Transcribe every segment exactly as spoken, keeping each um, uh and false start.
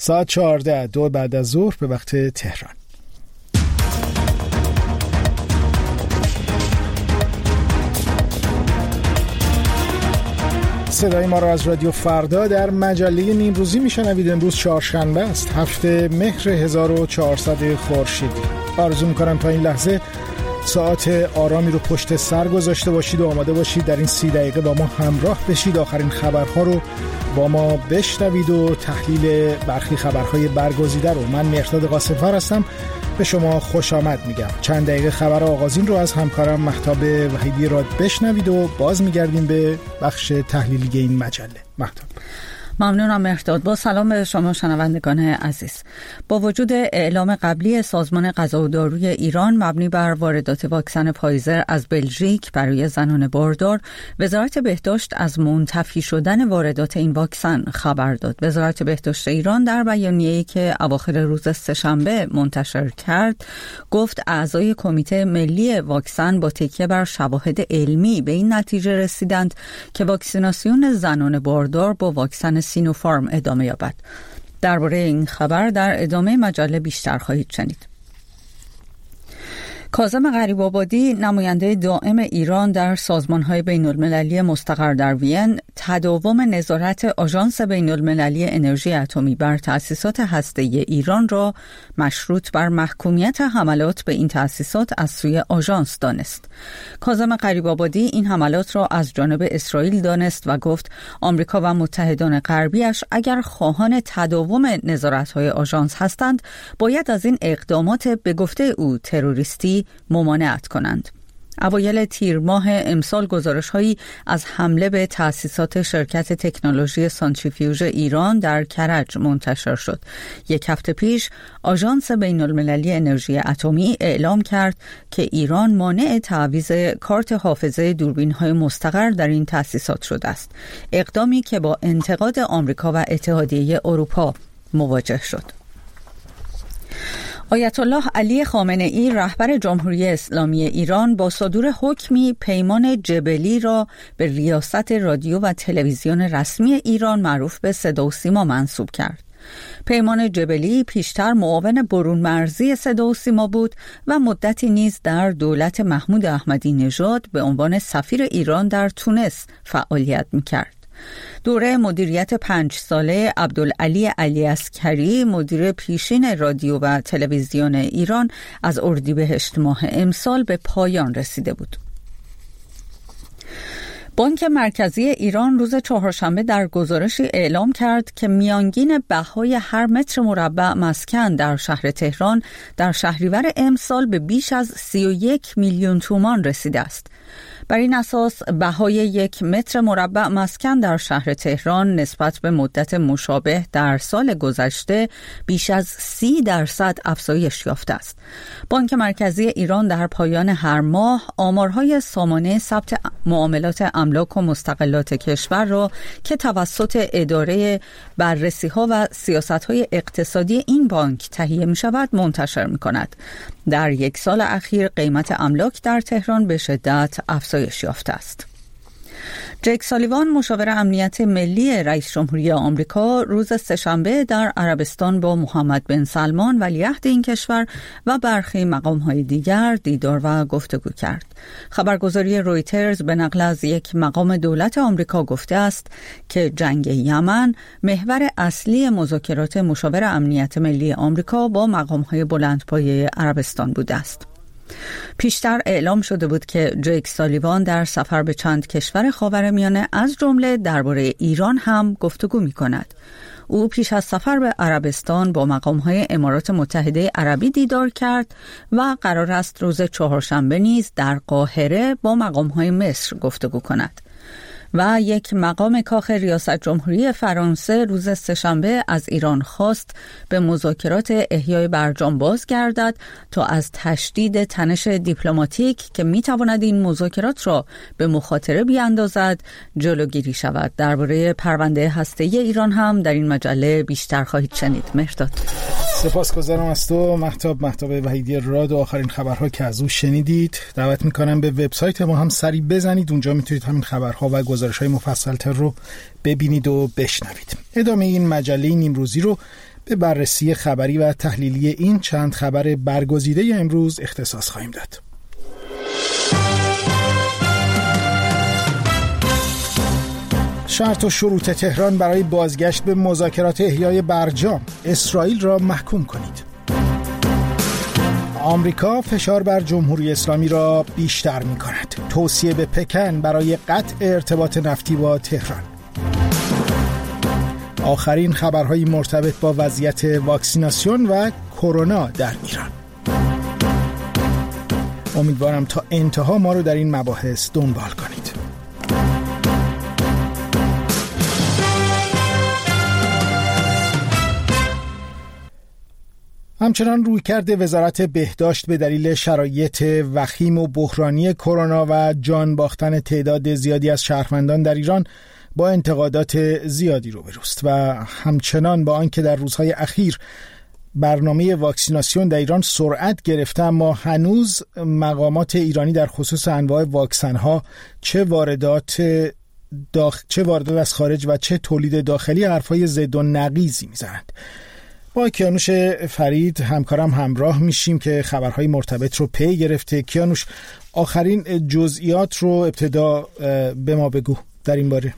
ساعت چهارده دو بعد از ظهر به وقت تهران. صدای ما را از رادیو فردا در مجله نیمروزی میشنوید. امروز چهارشنبه است، هفته مهر هزار و چهارصد خورشیدی. آرزو میکنم تا این لحظه ساعت آرامی رو پشت سر گذاشته باشید و آماده باشید در این سی دقیقه با ما همراه بشید. آخرین خبرها رو با ما بشنوید و تحلیل برخی خبرهای برگزیده رو. من مهرداد قاسم‌فر هستم، به شما خوش آمد میگم. چند دقیقه خبر آغازین رو از همکارم مهتاب وحیدی راد بشنوید و باز میگردیم به بخش تحلیلی این مجله. مهتاب. ممنونم مهرداد. با سلام به شما شنوندگان عزیز. با وجود اعلام قبلی سازمان غذا و داروی ایران مبنی بر واردات واکسن فایزر از بلژیک برای زنان باردار، وزارت بهداشت از منتفی شدن واردات این واکسن خبر داد. وزارت بهداشت ایران در بیانیه‌ای که اواخر روز سه‌شنبه منتشر کرد گفت اعضای کمیته ملی واکسن با تکیه بر شواهد علمی به این نتیجه رسیدند که واکسیناسیون زنان باردار با واکسن سینوفارم ادامه یابد. درباره این خبر در ادامه مجله بیشتر خواهید شنید. کاظم غریب‌آبادی، نماینده دائم ایران در سازمان‌های بین‌المللی مستقر در وین، تداوم نظارت آژانس بین‌المللی انرژی اتمی بر تأسیسات هسته‌ای ایران را مشروط بر محکومیت حملات به این تأسیسات از سوی آژانس دانست. کاظم غریب‌آبادی این حملات را از جانب اسرائیل دانست و گفت آمریکا و متحدان غربیش اگر خواهان تداوم نظارت‌های آژانس هستند، باید از این اقدامات به گفته او تروریستی ممانعت کنند. اوایل تیر ماه امسال گزارش‌هایی از حمله به تأسیسات شرکت تکنولوژی سانتریفیوژ ایران در کرج منتشر شد. یک هفته پیش آژانس بین‌المللی انرژی اتمی اعلام کرد که ایران مانع تعویض کارت حافظه دوربین‌های مستقر در این تأسیسات شده است. اقدامی که با انتقاد آمریکا و اتحادیه اروپا مواجه شد. آیت الله علی خامنه‌ای، رهبر جمهوری اسلامی ایران، با صدور حکمی پیمان جبلی را به ریاست رادیو و تلویزیون رسمی ایران معروف به صدا و سیما منصوب کرد. پیمان جبلی پیشتر معاون برون مرزی صدا و سیما بود و مدتی نیز در دولت محمود احمدی نژاد به عنوان سفیر ایران در تونس فعالیت می‌کرد. دوره مدیریت پنج ساله عبدالعلی علی عسکری، مدیر پیشین رادیو و تلویزیون ایران، از اردیبهشت ماه امسال به پایان رسیده بود. بانک مرکزی ایران روز چهارشنبه در گزارشی اعلام کرد که میانگین بهای هر متر مربع مسکن در شهر تهران در شهریور امسال به بیش از سی و یک میلیون تومان رسیده است. بر این اساس بهای یک متر مربع مسکن در شهر تهران نسبت به مدت مشابه در سال گذشته بیش از سی درصد افزایش یافته است. بانک مرکزی ایران در پایان هر ماه آمارهای سامانه ثبت معاملات املاک و مستقلات کشور را که توسط اداره بررسی‌ها و سیاست‌های اقتصادی این بانک تهیه می‌شود منتشر می‌کند. در یک سال اخیر قیمت املاک در تهران به شدت افزایش یافته است. جک سالیوان، مشاور امنیت ملی رئیس جمهوری آمریکا، روز سه‌شنبه در عربستان با محمد بن سلمان ولیعهد این کشور و برخی مقام‌های دیگر دیدار و گفتگو کرد. خبرگزاری رویترز به نقل از یک مقام دولت آمریکا گفته است که جنگ یمن محور اصلی مذاکرات مشاور امنیت ملی آمریکا با مقام‌های بلندپایه عربستان بوده است. پیشتر اعلام شده بود که جک سالیوان در سفر به چند کشور خاورمیانه از جمله درباره ایران هم گفتگو می‌کند. او پیش از سفر به عربستان با مقام‌های امارات متحده عربی دیدار کرد و قرار است روز چهارشنبه نیز در قاهره با مقام‌های مصر گفتگو کند. و یک مقام کاخ ریاست جمهوری فرانسه روز سه‌شنبه از ایران خواست به مذاکرات احیای برجام بازگردد تا از تشدید تنش دیپلماتیک که میتواند این مذاکرات را به مخاطره بیاندازد جلوگیری شود. درباره پرونده هسته‌ای ایران هم در این مجله بیشتر خواهید شنید. مهرداد. سپاسگزارم از تو مهتاب مهتاب وحیدی راد و آخرین خبرها که از او شنیدید. دعوت میکنم به وبسایت ما هم سری بزنید، اونجا میتونید همین خبرها و گزارش‌های مفصل‌تر رو ببینید و بشنوید. ادامه این مجله نیمروزی رو به بررسی خبری و تحلیلی این چند خبر برگزیده امروز اختصاص خواهیم داد. شرط و شروط تهران برای بازگشت به مذاکرات احیای برجام، اسرائیل را محکوم کنید. آمریکا فشار بر جمهوری اسلامی را بیشتر می کند. توصیه به پکن برای قطع ارتباط نفتی با تهران. آخرین خبرهای مرتبط با وضعیت واکسیناسیون و کرونا در ایران. امیدوارم تا انتها ما رو در این مباحث دنبال کنید. همچنان رویکرد وزارت بهداشت به دلیل شرایط وخیم و بحرانی کرونا و جان باختن تعداد زیادی از شهروندان در ایران با انتقادات زیادی روبروست و همچنان با آنکه در روزهای اخیر برنامه واکسیناسیون در ایران سرعت گرفته، اما هنوز مقامات ایرانی در خصوص انواع واکسن‌ها چه واردات داخ... چه واردات از خارج و چه تولید داخلی حرفای ضد و نقیضی میزنند. با کیانوش فرید همکارم همراه میشیم که خبرهای مرتبط رو پی گرفته. کیانوش، آخرین جزئیات رو ابتدا به ما بگو در این باره.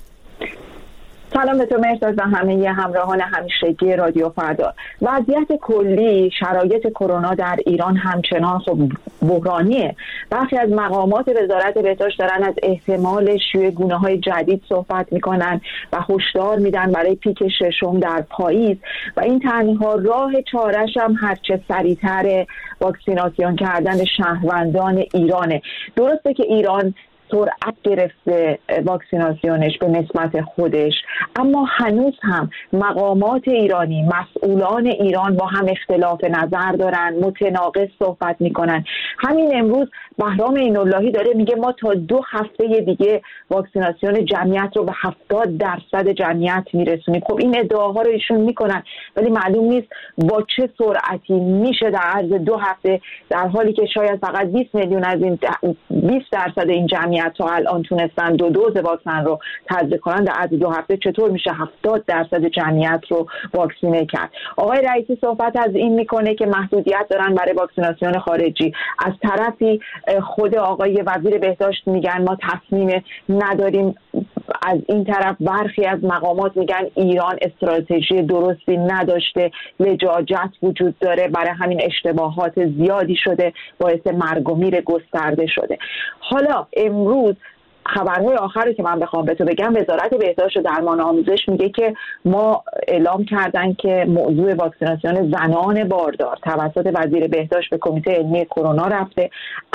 سلام به تو مرتضی و همه همراهان همیشگی رادیو فردا. وضعیت کلی شرایط کرونا در ایران همچنان خب بحرانیه. برخی از مقامات وزارت بهداشت دارن از احتمال شیوع گونه‌های جدید صحبت میکنن و هشدار میدن برای پیک ششم در پاییز و این تنها راه چاره‌اش هم هرچه سریعتر واکسیناسیون کردن شهروندان ایرانه. درسته که ایران سرعت گرفته واکسیناسیونش به نسبت خودش، اما هنوز هم مقامات ایرانی، مسئولان ایران با هم اختلاف نظر دارن، متناقض صحبت میکنن. همین امروز بهرام عین‌اللهی داره میگه ما تا دو هفته دیگه واکسیناسیون جمعیت رو به هفتاد درصد جمعیت میرسونیم. خب این ادعاها رو ایشون میکنن ولی معلوم نیست با چه سرعتی میشه در عرض دو هفته، در حالی که شاید فقط بیست میلیون از این بیست درصد این جمعیت تا الان تونستن دو دوز واکسن رو تزریق کنن، در عرض دو هفته چطور میشه هفتاد درصد جمعیت رو واکسینه کرد؟ آقای رئیسی صحبت از این میکنه که محدودیت دارن برای واکسیناسیون خارجی. از طرفی خود آقای وزیر بهداشت میگن ما تصمیم نداریم. از این طرف برخی از مقامات میگن ایران استراتژی درستی نداشته، لجاجت وجود داره، برای همین اشتباهات زیادی شده، باعث مرگ و میر گسترده شده. حالا امروز خبرهای آخری که من بخوام به تو بگم، وزارت بهداشت و درمان آموزش میگه که ما اعلام کردن که موضوع واکسیناسیون زنان باردار توسط وزیر بهداشت به کمیته علمی کرونا رفته.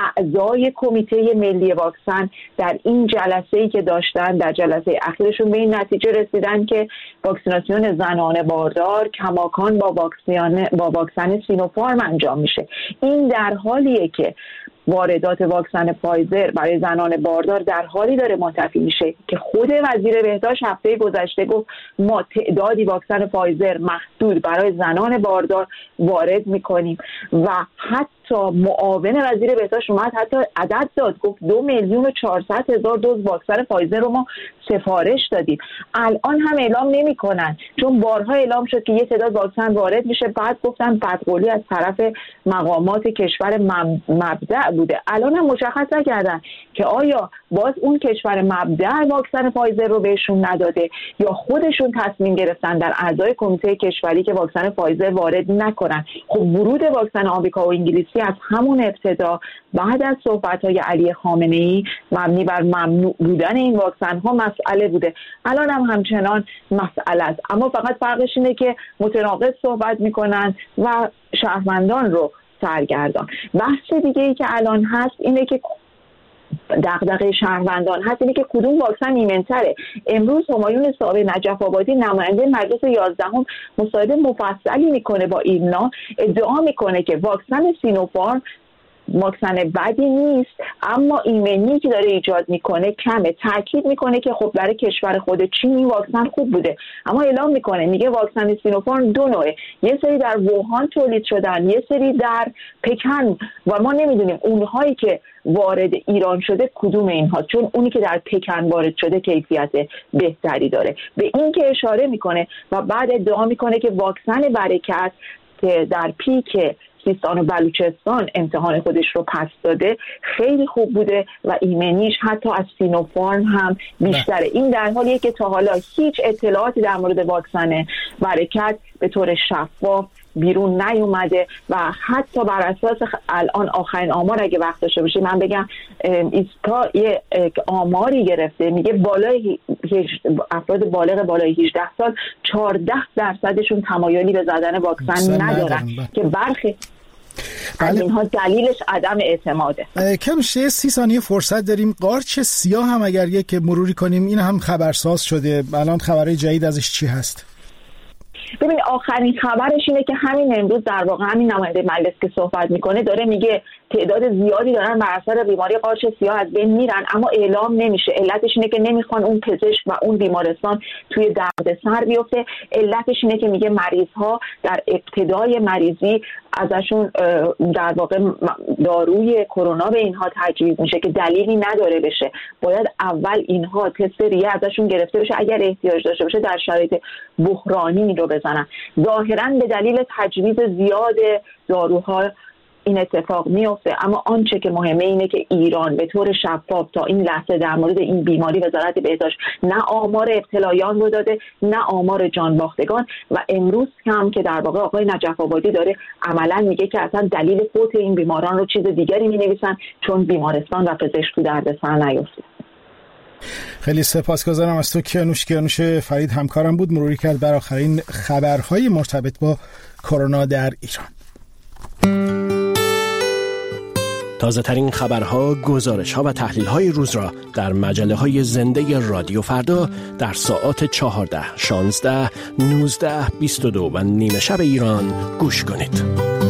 اعضای کمیته ملی واکسن در این جلسه‌ای که داشتن، در جلسه اخیرشون به این نتیجه رسیدن که واکسیناسیون زنان باردار کماکان با واکسن با واکسن سینوفارم انجام میشه. این در حالیه که واردات واکسن فایزر برای زنان باردار در حالی داره منتفی میشه که خود وزیر بهداشت هفته گذشته گفت ما تعدادی واکسن فایزر محدود برای زنان باردار وارد میکنیم و حتی معاون وزیر بهداشت اومد حتی عدد داد، گفت دو میلیون و چهارصد هزار دوز واکسن فایزر رو ما سفارش دادیم. الان هم اعلام نمیکنن چون بارها اعلام شد که یه تعداد واکسن وارد میشه، بعد گفتن بدقولی از طرف مقامات کشور مبدأ بوده. الان هم مشخص نکردن که آیا باز اون کشور مبدأ واکسن فایزر رو بهشون نداده یا خودشون تصمیم گرفتن در اعضای کمیته کشوری که واکسن فایزر وارد نکنن. خب ورود واکسن آمریکا و انگلیسی از همون ابتدا بعد از صحبت‌های علی خامنه‌ای مبنی بر ممنوع بودن این واکسن‌ها مسئله بوده. الان هم همچنان مسئله است، اما فقط فرقش اینه که متناقض صحبت میکنن و شهروندان رو سرگردان. بحث دیگه ای که الان هست اینه که دغدغه شهروندان هست اینه که کدوم واکسن ایمن‌تره. امروز همایون صاحب نجف آبادی نماینده مجلس یازدهم مصاحبه مفصلی میکنه با ایرنا، ادعا میکنه که واکسن سینوفارم واکسن بدی نیست، اما ایمنی که داره ایجاد میکنه کمه. تاکید میکنه که خب برای کشور خود چین این واکسن خوب بوده، اما اعلام میکنه میگه واکسن سینوفارم دو نوعه، یه سری در ووهان تولید شدن، یه سری در پکن و ما نمیدونیم اونهایی که وارد ایران شده کدوم اینها، چون اونی که در پکن وارد شده کیفیت بهتری داره. به این که اشاره میکنه و بعد ادعا میکنه که واکسن برکت که در پیک سیستان و بلوچستان امتحان خودش رو پس داده خیلی خوب بوده و ایمنیش حتی از سینوفارم هم بیشتره. این در حالیه که تا حالا هیچ اطلاعاتی در مورد واکسن برکت به طور شفاف بیرون نیومده و حتی بر اساس الان آخرین آمار اگه وقت داشته باشه من بگم ایسکا یه آماری گرفته میگه بالای افراد بالغ بالای هجده سال چهارده درصدشون تمایلی به زدن واکسن ندارن که برخی از اینها دلیلش عدم اعتماده. کم شه سی ثانیه فرصت داریم. قارچ سیاه هم اگر یک مروری کنیم، این هم خبرساز شده، الان خبرهای جدید ازش چی هست؟ ببین آخرین خبرش اینه که همین امروز در واقع همین نماینده مجلس که صحبت میکنه داره میگه تعداد زیادی دارن بر اثر بیماری قارچ سیاه از بین میرن، اما اعلام نمیشه. علتش اینه که نمیخوان اون پزشک و اون بیمارستان توی دردسر بیفته. علتش اینه که میگه مریض ها در ابتدای مریضی ازشون در واقع داروی کرونا به اینها تجویز میشه که دلیلی نداره بشه، باید اول اینها تست ریه ازشون گرفته بشه، اگر احتیاج داشته باشه در شرایط بحرانی رو بزنن. ظاهرا به دلیل تجویز زیاد داروها این اتفاق میفته، اما آنچه که مهمه اینه که ایران به طور شفاف تا این لحظه در مورد این بیماری وزارت بهداشت نه آمار ابتلایان رو داده نه آمار جان باختگان و امروز هم که در واقع آقای نجف آبادی داره عملا میگه که اصلا دلیل فوت این بیماران رو چیز دیگری مینویسن چون بیمارستان و پزشک تو دردسر نیفته. خیلی سپاسگزارم از تو کیانوش. کیانوش فرید همکارم بود، مروری کرد بر آخرین خبرهای مرتبط با کرونا در ایران. تازه ترین خبرها، گزارش‌ها و تحلیل‌های روز را در مجله‌های زنده رادیو فردا در ساعات چهارده، شانزده، نوزده، بیست و دو و نیمه شب ایران گوش کنید.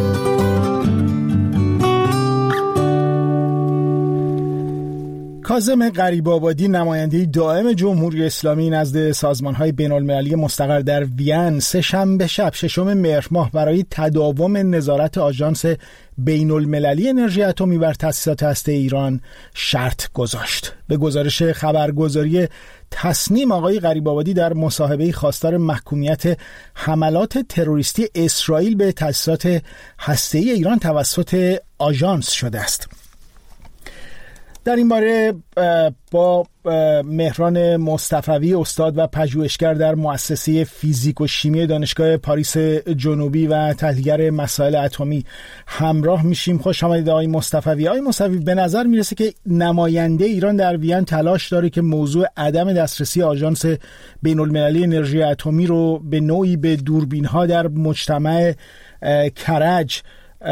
کاظم غریب‌آبادی نماینده دائم جمهوری اسلامی نزد سازمان‌های بین‌المللی مستقر در وین سه شنبه شب ششم مهر ماه برای تداوم نظارت آژانس بین‌المللی انرژی اتمی بر تأسیسات هسته ایران شرط گذاشت. به گزارش خبرگزاری تصنیم آقای غریب‌آبادی در مصاحبه‌ای خواستار محکومیت حملات تروریستی اسرائیل به تأسیسات هسته‌ای ایران توسط آژانس شده است. در این باره با مهران مصطفوی استاد و پژوهشگر در مؤسسه فیزیک و شیمی دانشگاه پاریس جنوبی و تحلیلگر مسائل اتمی همراه میشیم. خوش آمدید آقای مصطفوی. آقای مصطفوی، به نظر میرسه که نماینده ایران در وین تلاش داره که موضوع عدم دسترسی آژانس بین‌المللی انرژی اتمی رو به نوعی به دوربین‌ها در مجتمع کرج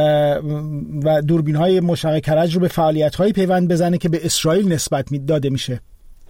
و دوربین‌های مشتق کرج رو به فعالیت‌های پیوند بزنه که به اسرائیل نسبت داده میشه.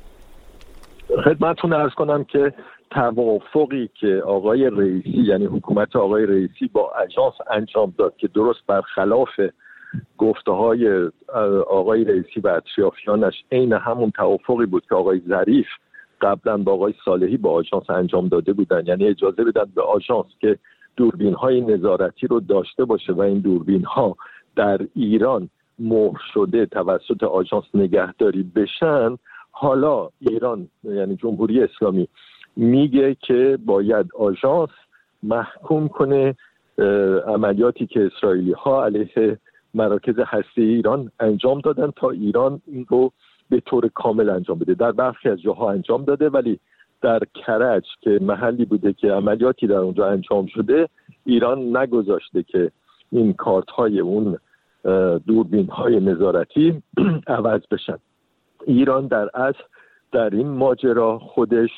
خدمتتون عرض کنم که توافقی که آقای رئیسی یعنی حکومت آقای رئیسی با آژانس انجام داد که درست برخلاف گفته‌های آقای رئیسی و اطرافیانش عین همون توافقی بود که آقای ظریف قبلا با آقای صالحی با آژانس انجام داده بودن، یعنی اجازه بدن به آژانس که دوربین‌های نظارتی رو داشته باشه و این دوربین‌ها در ایران مهر شده توسط آژانس نگهداری بشن. حالا ایران یعنی جمهوری اسلامی میگه که باید آژانس محکوم کنه عملیاتی که اسرائیلی‌ها علیه مراکز هسته‌ای ایران انجام دادن تا ایران این رو به طور کامل انجام بده. در برخی از جاها انجام داده، ولی در کرج که محلی بوده که عملیاتی در اونجا انجام شده ایران نگذاشته که این کارت های اون دوربین های نظارتی عوض بشن. ایران در اصل در این ماجرا خودش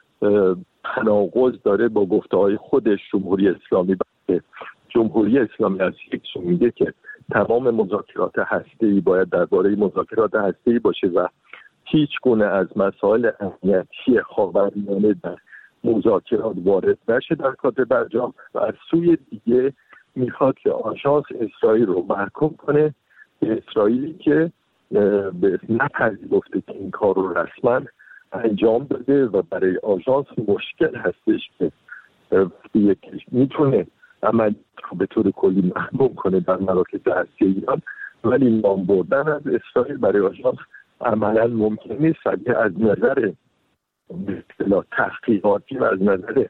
تناقض داره با گفته های خودش. جمهوری اسلامی جمهوری اسلامی از یک سو میگه که تمام مذاکرات هسته‌ای باید درباره مذاکرات هسته‌ای باشه و هیچ گونه از مسائل امنیتی خاورمیانه در مذاکرات وارد نشه در کادر برجام، و از سوی دیگه میخواد که آژانس اسرائیل رو محکوم کنه اسرائیلی که به نپذیرفته که این کار رو رسما انجام داده و برای آژانس مشکل هستش که یکی میتونه عمل رو به طور کلی محکوم کنه در مراکز هستی ایران، ولی نام بردن از اسرائیل برای آژانس عملا ممکن نیست. اگه از نظر به اصطلاح تحقیقاتی و از نظر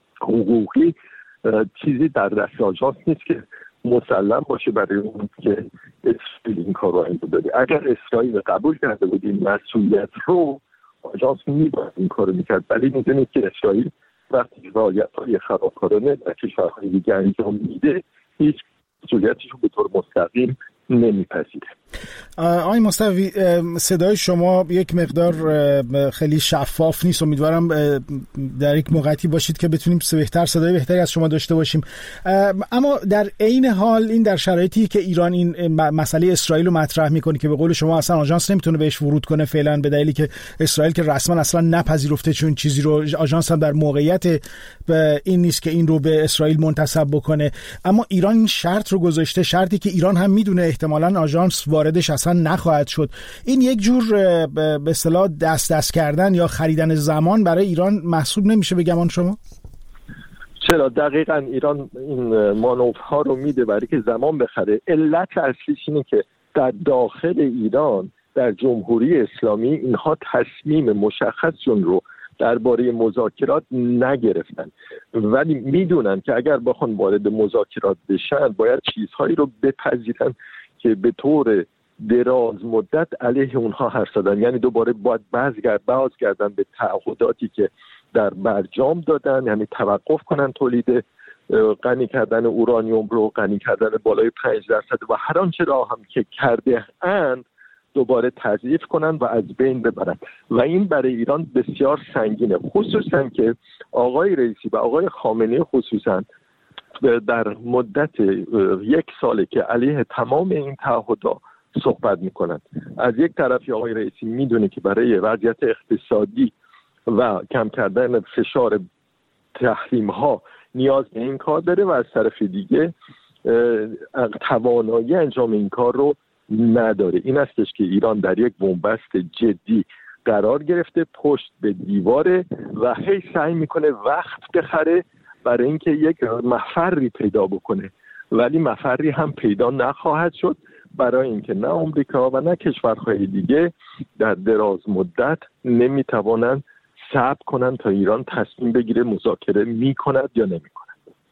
حقوقی چیزی در دست آژانس نیست که مسلم باشه برای اون که اسرائیل این کار رو انجام داده. اگر اسرائیل قبول کرده بود این مسئولیت رو، آژانس می‌باید این کار رو میکرد، ولی میدونید که اسرائیل وقتی فعالیت‌های خرابکارانه در کشورهای دیگه انجام میده، هیچ مسئولیتش رو به طور مستقیم نمیپذیره. آقای مصطفی، صدای شما یک مقدار خیلی شفاف نیست. امیدوارم در یک موقعیتی باشید که بتونیم بهتر صدای بهتری از شما داشته باشیم. اما در عین حال این در شرایطی که ایران این مسئله اسرائیل رو مطرح میکنه که به قول شما اصلا آژانس نمیتونه بهش ورود کنه فعلا، به دلیلی که اسرائیل که رسما اصلا نپذیرفته چون چیزی رو، آژانس هم در موقعیت این نیست که این رو به اسرائیل منتسب بکنه. اما ایران این شرط رو گذاشته، شرطی که ایران هم میدونه احتمالاً آژانس واردش اصلا نخواهد شد. این یک جور به اصطلاح دست دست کردن یا خریدن زمان برای ایران محسوب نمیشه به گمان شما؟ چرا؟ دقیقاً ایران این مانورها رو میده برای که زمان بخره. علت اصلیش اینه که در داخل ایران، در جمهوری اسلامی، اینها تصمیم مشخصشون رو درباره مذاکرات نگرفتن، ولی میدونن که اگر بخوان وارد مذاکرات بشن باید چیزهایی رو بپذیرن که به طور دراز مدت علیه اونها حرف زدن. یعنی دوباره باید بازگرد بازگردن به تعهداتی که در برجام دادن، یعنی توقف کنن تولید غنی کردن اورانیوم رو، غنی کردن بالای پنج درصد و هر آنچه را هم که کرده اند دوباره تضعیف کنن و از بین ببرن. و این برای ایران بسیار سنگینه، خصوصا که آقای رئیسی و آقای خامنه‌ای خصوصا در مدت یک ساله که علیه تمام این تعهدات صحبت میکنن. از یک طرفی آقای رئیسی میدونه که برای وضعیت اقتصادی و کم کردن فشار تحریم ها نیاز به این کار داره و از طرف دیگه توانایی انجام این کار رو نداره. این استش که ایران در یک بنبست جدی قرار گرفته، پشت به دیواره و هی سعی میکنه وقت بخره برای اینکه یک مفری پیدا بکنه، ولی مفری هم پیدا نخواهد شد، برای اینکه نه آمریکا و نه کشورهای دیگه در دراز مدت نمیتوانند صبر کنن تا ایران تصمیم بگیره مذاکره میکند یا نمیکند.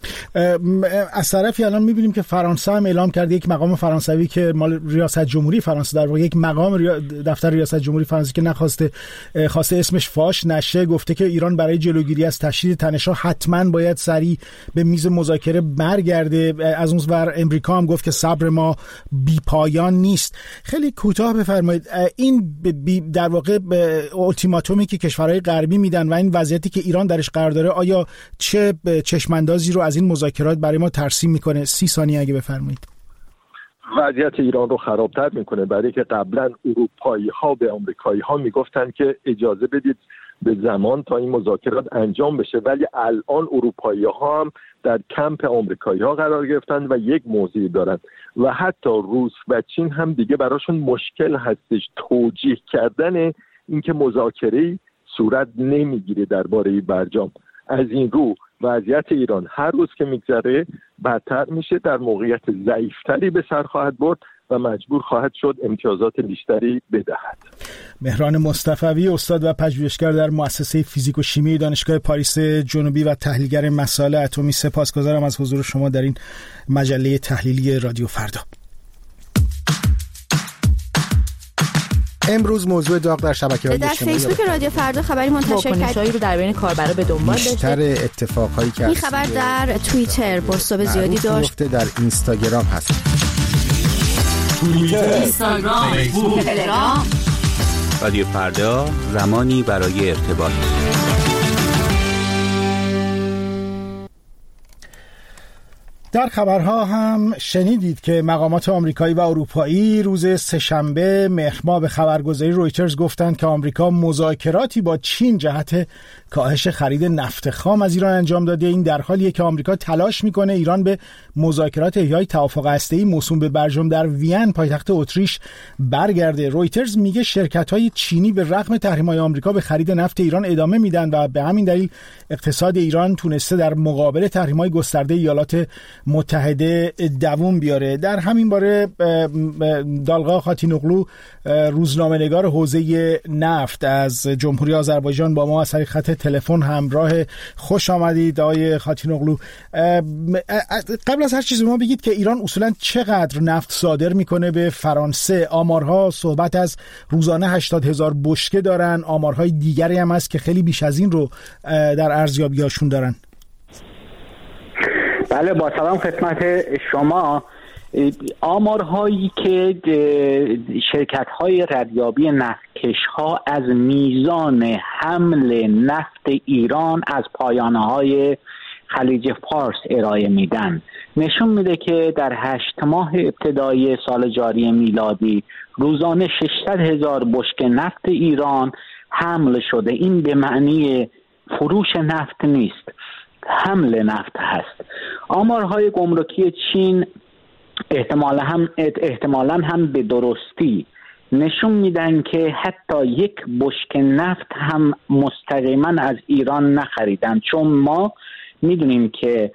از طرفی الان میبینیم که فرانسه هم اعلام کرده، یک مقام فرانسوی که مال ریاست جمهوری فرانسه، در واقع یک مقام دفتر ریاست جمهوری فرانسه که نخواسته خواسته اسمش فاش نشه، گفته که ایران برای جلوگیری از تشدید تنش‌ها حتما باید سریع به میز مذاکره برگرده. از اون ور امریکا هم گفت که صبر ما بی پایان نیست. خیلی کوتاه بفرمایید، این در واقع التیماتومی که کشورهای غربی میدن و این وضعیتی که ایران درش قرار داره، آیا چه چشماندازی رو از این مذاکرات برای ما ترسیم میکنه؟ سی ثانیه اگه بفرمایید. وضعیت ایران رو خرابتر میکنه، برای که قبلا اروپایی ها به آمریکایی ها میگفتن که اجازه بدید به زمان تا این مذاکرات انجام بشه، ولی الان اروپایی ها هم در کمپ آمریکایی ها قرار گرفتن و یک موضوع دارن و حتی روس و چین هم دیگه براشون مشکل هستش توجیه کردن اینکه مذاکره صورت نمیگیره درباره برجام. از این رو وضعیت ایران هر روز که میگذره بدتر میشه، در موقعیت ضعیفتری به سر خواهد برد و مجبور خواهد شد امتیازات بیشتری بدهد. مهران مصطفوی، استاد و پژوهشگر در مؤسسه فیزیک و شیمی دانشگاه پاریس جنوبی و تحلیلگر مسائل اتمی، سپاسگزارم از حضور شما در این مجله تحلیلی رادیو فردا. امروز موضوع داغ در شبکه‌های اجتماعی در فیسبوک رادیو فردا خبری منتشر کردیم رو در بین کاربرا به دنبال داشته. بیشتر اتفاقایی که این خبر در توییتر بازتاب زیادی داشت، در اینستاگرام هست. توییتر، اینستاگرام، فیسبوک، تلگرام. رادیو فردا، زمانی برای ارتباط. در خبرها هم شنیدید که مقامات آمریکایی و اروپایی روز سه‌شنبه مهر ماه به خبرگزاری رویترز گفتند که آمریکا مذاکراتی با چین جهت کاهش خرید نفت خام از ایران انجام داده. این در حالیه که آمریکا تلاش میکنه ایران به مذاکرات احیای توافق هسته‌ای موسوم به برجام در وین پایتخت اتریش برگرده. رویترز میگه شرکت‌های چینی به رغم تحریم‌های آمریکا به خرید نفت ایران ادامه میدن و به همین دلیل اقتصاد ایران تونسته در مقابل تحریم‌های گسترده ایالات متحده دووم بیاره. در همین باره دالغا خاتینوغلو روزنامه‌نگار حوزه نفت از جمهوری آذربایجان با ما از طریق خط تلفن همراه. خوش آمدید آقای خاتینوغلو. قبل از هر چیزی ما بگید که ایران اصولا چقدر نفت صادر میکنه به فرانسه؟ آمارها صحبت از روزانه هشتاد هزار بشکه دارن، آمارهای دیگری هم هست که خیلی بیش از این رو در ارزیابیاشون دارن. بله، با سلام خدمت شما. آمارهایی که شرکت‌های ردیابی نفتکش‌ها از میزان حمل نفت ایران از پایانه‌های خلیج فارس ارائه میدن نشون میده که در هشت ماه ابتدایی سال جاری میلادی روزانه ششصد هزار بشکه نفت ایران حمل شده. این به معنی فروش نفت نیست، حمل نفت هست. آمارهای گمرکی چین احتمالا هم احتمالا هم به درستی نشون میدن که حتی یک بشکه نفت هم مستقیما از ایران نخریدن، چون ما میدونیم که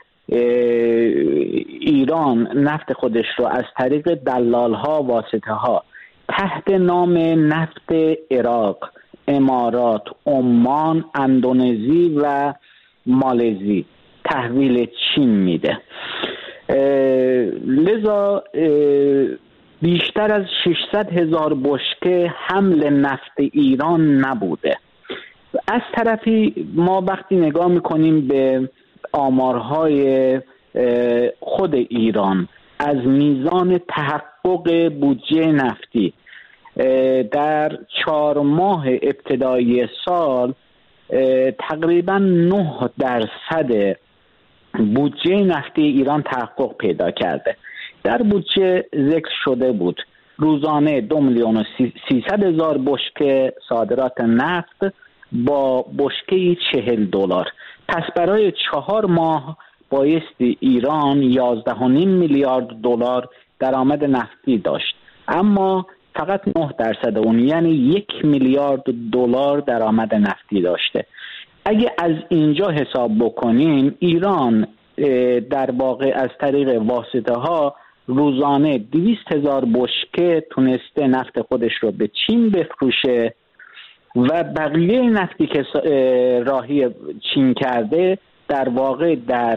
ایران نفت خودش رو از طریق دلال ها، واسطه ها تحت نام نفت عراق، امارات، عمان، اندونزی و مالزی تحویل چین میده. لذا بیشتر از ششصد هزار بشکه حمل نفت ایران نبوده. از طرفی ما وقتی نگاه میکنیم به آمارهای خود ایران از میزان تحقق بودجه نفتی در چهار ماه ابتدایی سال تقریبا نه درصد بودجه نفتی ایران تحقق پیدا کرده. در بودجه ذکر شده بود روزانه دو میلیون و سیصد هزار بشکه صادرات نفت با بشکه چهل دلار. پس برای چهار ماه بایستی ایران یازده و نیم میلیارد دلار درآمد نفتی داشت، اما فقط نه درصد اون یعنی یک میلیارد دلار درآمد نفتی داشته. اگه از اینجا حساب بکنیم ایران در واقع از طریق واسطه ها روزانه دویست هزار بشکه تونسته نفت خودش رو به چین بفروشه و بقیه نفتی که راهی چین کرده در واقع در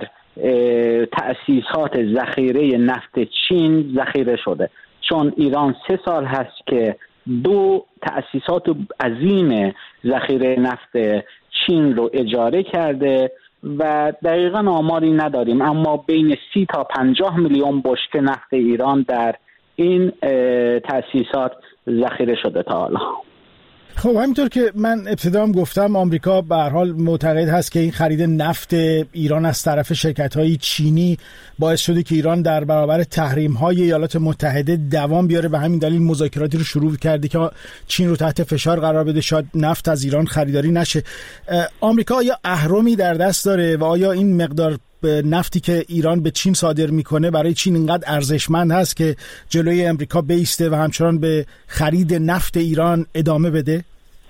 تأسیسات ذخیره نفت چین ذخیره شده، چون ایران سه سال هست که دو تأسیسات عظیم ذخیره نفت چین رو اجاره کرده و دقیقاً آماری نداریم، اما بین سی تا پنجاه میلیون بشکه نفت ایران در این تأسیسات ذخیره شده تا حالا. خب همینطور که من ابتدا هم گفتم آمریکا به هر حال معتقد هست که این خرید نفت ایران از طرف شرکت‌های چینی باعث شده که ایران در برابر تحریم‌های ایالات متحده دوام بیاره، به همین دلیل مذاکراتی رو شروع کرده که چین رو تحت فشار قرار بده شاید نفت از ایران خریداری نشه. آمریکا یا اهرمی در دست داره و آیا این مقدار نفتی که ایران به چین صادر میکنه برای چین اینقدر ارزشمند هست که جلوی امریکا بیسته و همچنان به خرید نفت ایران ادامه بده؟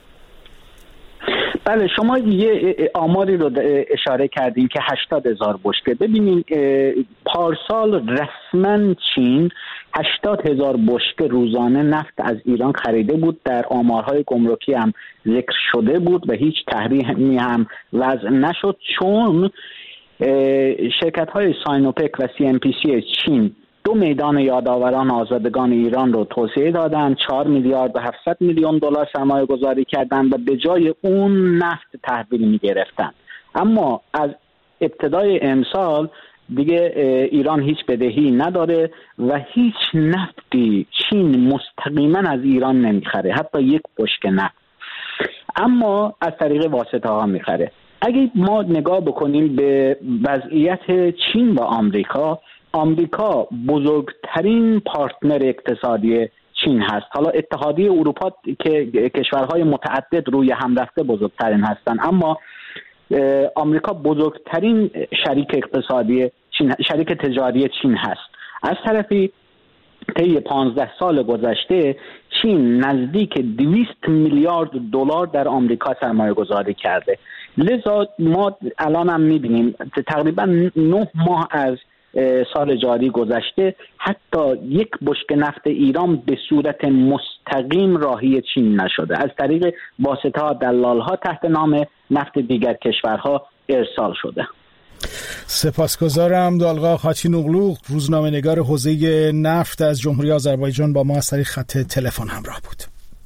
بله، شما یه آماری رو اشاره کردیم که هشتاد هزار بشکه. ببینید پارسال رسما چین هشتاد هزار بشکه روزانه نفت از ایران خریده بود، در آمارهای گمرکی هم ذکر شده بود و هیچ تحریمی هم وضع نشد، چون شرکت های ساینوپک و سی ام پی سی چین دو میدان یادآوران آزادگان ایران رو توسعه دادن، چهار میلیارد و هفتصد میلیون دلار سرمایه گذاری کردن و به جای اون نفت تحویل می گرفتن. اما از ابتدای امسال دیگه ایران هیچ بدهی نداره و هیچ نفتی چین مستقیما از ایران نمیخره، حتی یک بشکه نفت، اما از طریق واسطه ها میخره. اگه ما نگاه بکنیم به وضعیت چین و آمریکا، آمریکا بزرگترین پارتنر اقتصادی چین هست. حالا اتحادیه اروپا که کشورهای متعدد روی هم رفته بزرگترین هستند، اما آمریکا بزرگترین شریک اقتصادی چین، شریک تجاری چین هست. از طرفی طی پانزده سال گذشته چین نزدیک دویست میلیارد دلار در آمریکا سرمایه گذاری کرده. لذا ما الان هم میبینیم تقریبا نه ماه از سال جاری گذشته حتی یک بشکه نفت ایران به صورت مستقیم راهی چین نشده، از طریق واسطه‌ها، دلال‌ها تحت نام نفت دیگر کشورها ارسال شده. سپاسگزارم. دالغا خاچینوغلو، روزنامه‌نگار حوزه نفت از جمهوری آذربایجان، با ما از طریق خط تلفن همراه بود.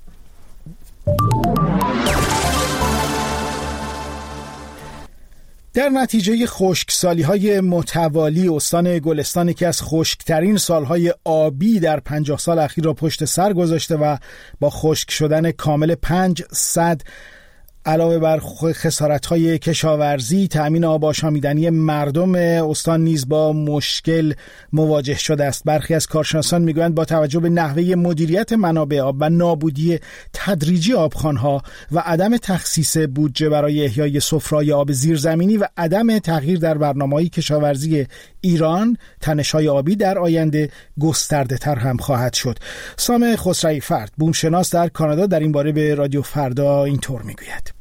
در نتیجه خشکسالی‌های متوالی استان گلستان که از خشکترین سالهای آبی در پنجاه سال اخیر را پشت سر گذاشته و با خشک شدن کامل پنج صد علاوه بر خسارت‌های کشاورزی، تأمین آب آشامیدنی مردم استان نیز با مشکل مواجه شده است. برخی از کارشناسان میگویند با توجه به نحوه مدیریت منابع آب و نابودی تدریجی آبخوان‌ها و عدم تخصیص بودجه برای احیای سفره‌های آب زیرزمینی و عدم تغییر در برنامه‌های کشاورزی ایران، تنش‌های آبی در آینده گسترده‌تر هم خواهد شد. سام خسروی فرد، بومشناس در کانادا، در این باره به رادیو فردا اینطور میگوید: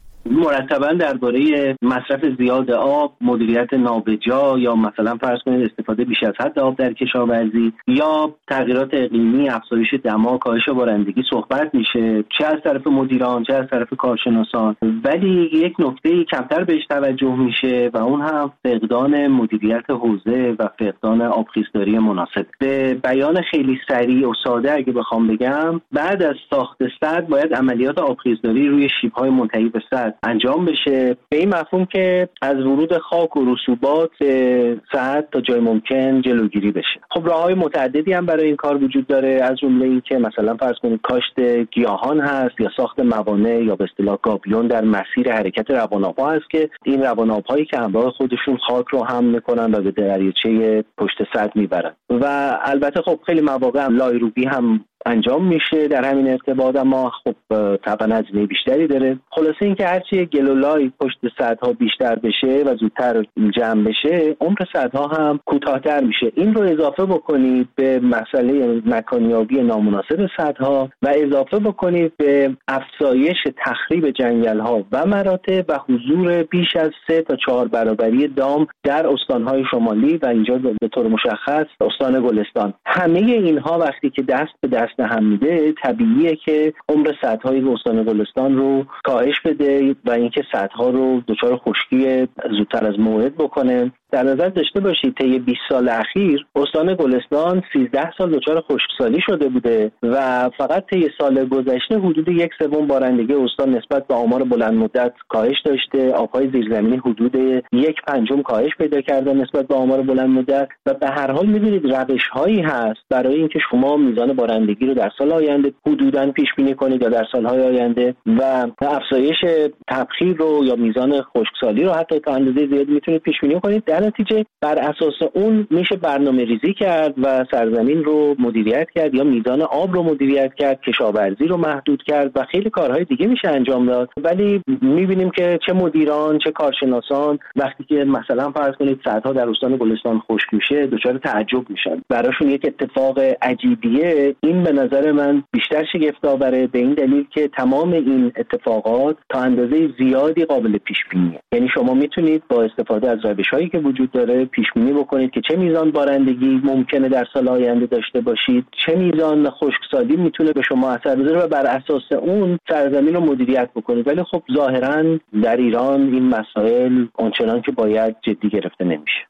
مرتبا درباره مصرف زیاد آب، مدیریت نابجا یا مثلا فرض کنید استفاده بیش از حد آب در کشاورزی یا تغییرات اقلیمی، افزایش دما، کاهش بارندگی صحبت میشه، چه از طرف مدیران چه از طرف کارشناسان، ولی یک نکته کمتر بهش توجه میشه و اون هم فقدان مدیریت حوزه و فقدان آبخیزداری مناسب. به بیان خیلی سریع و ساده اگه بخوام بگم، بعد از ساخت سد باید عملیات آبخیزداری روی شیب‌های منتهی به سد انجام بشه، به این مفهوم که از ورود خاک و رسوبات به سد تا جای ممکن جلوگیری بشه. خب راههای متعددی هم برای این کار وجود داره، از جمله این که مثلا فرض کنید کاشت گیاهان هست یا ساخت موانع یا به اصطلاح گابیون در مسیر حرکت روان‌آب‌ها هست که این روان‌آب‌هایی که همراه خودشون خاک رو حمل می‌کنن و به دریاچه پشت سد میبرن. و البته خب خیلی مواقع هم لایروبی هم انجام میشه در همین ارتباط، اما خب طبعا هزینه بیشتری داره. خلاصه اینکه هرچی گل و لای پشت سدها بیشتر بشه و زودتر جمع بشه، عمر سدها هم کوتاه‌تر میشه. این رو اضافه بکنید به مسئله مکانیابی نامناسب سدها و اضافه بکنید به افزایش تخریب جنگل‌ها و مراتع و حضور بیش از سه تا چهار برابری دام در استان‌های شمالی و اینجا به طور مشخص استان گلستان. همه اینها وقتی که دست به دست هم میده، طبیعیه که عمر سدهای استان گلستان رو کاهش بده و اینکه سدها رو دچار خشکی زودتر از موعد بکنه. در نظر داشته باشید طی بیست سال اخیر استان گلستان سیزده سال دچار خشکسالی شده بوده و فقط طی سال گذشته حدود یک سوم بارندگی استان نسبت به آمار بلند مدت کاهش داشته. آبهای زیرزمینی حدود یک پنجم کاهش پیدا کرده نسبت به آمار بلند مدت و به هر حال می‌بینید روش‌هایی هست برای اینکه شما میزان بارندگی رو در سال آینده حدوداً پیش بینی کنید یا در سال‌های آینده و افزایش تبخیر رو یا میزان خشکسالی رو حتی تا اندازه زیادی میتونید پیش بینی کنید. در نتیجه بر اساس اون میشه برنامه ریزی کرد و سرزمین رو مدیریت کرد یا میزان آب رو مدیریت کرد، کشاورزی رو محدود کرد و خیلی کارهای دیگه میشه انجام داد. ولی میبینیم که چه مدیران چه کارشناسان وقتی که مثلا فرض کنید سدها در استان گلستان خشک میشه دچار تعجب میشن. براشون یک اتفاق عجیبیه. این به نظر من بیشتر شگفت‌آوره به این دلیل که تمام این اتفاقات تا اندازه زیادی قابل پیش بینیه. یعنی شما میتونید با استفاده از روش‌هایی که وجود داره پیش بینی بکنید که چه میزان بارندگی ممکنه در سال آینده داشته باشید، چه میزان خشکسالی میتونه به شما اثر بذاره و بر اساس اون سرزمین رو مدیریت بکنید. ولی خب ظاهراً در ایران این مسائل آنچنان که باید جدی گرفته نمیشه.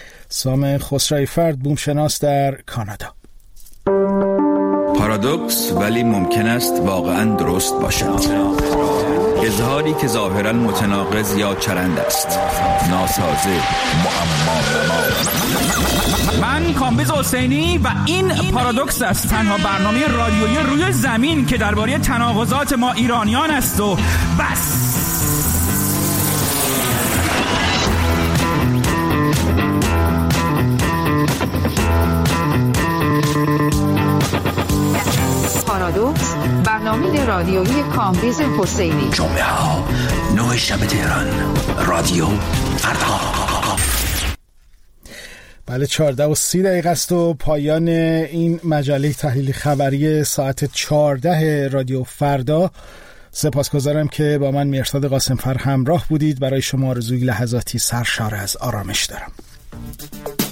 سام خسروی فرد، بومشناس در کانادا. پارادوکس ولی ممکن است واقعاً درست باشد. اظهاری که ظاهراً متناقض یا چرند است، ناسازه، معما. من کامبیز حسینی و این پارادوکس است، تنها برنامه رادیویی روی زمین که درباره تناقضات ما ایرانیان است و بس. تولید رادیویی کامبیز حسینی. جمعه ها نه شب تهران، رادیو فردا. بله، چهارده و سی دقیقه است و پایان این مجله تحلیل خبری ساعت چهارده رادیو فردا. سپاسگزارم که با من مرصاد قاسمفر همراه بودید. برای شما آرزوی لحظاتی سرشار از آرامش دارم.